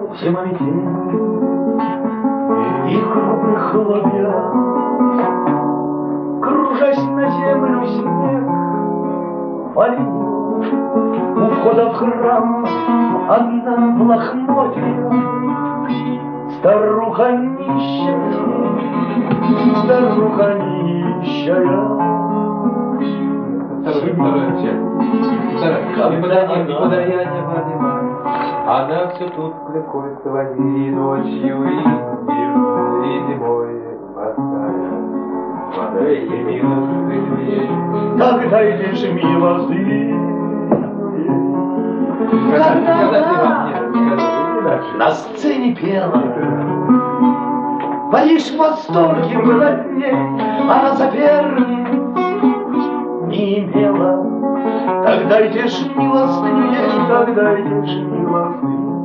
зимометей и крупных хлопья. Кружась на землю, снег валил у входа в храм, одна в лохмотьях. Старуха нищая, старуха нищая. Никуда я не понимаю. Она все тут кликует в воде и ночью, и днем, и зимой босая. Подайте милостыню, Так дайте ж милостыню. На сцене пела, Париж в восторге был от ней, она соперник не имела. Так дайте ж милостыню ей, так дайте ж милостыню.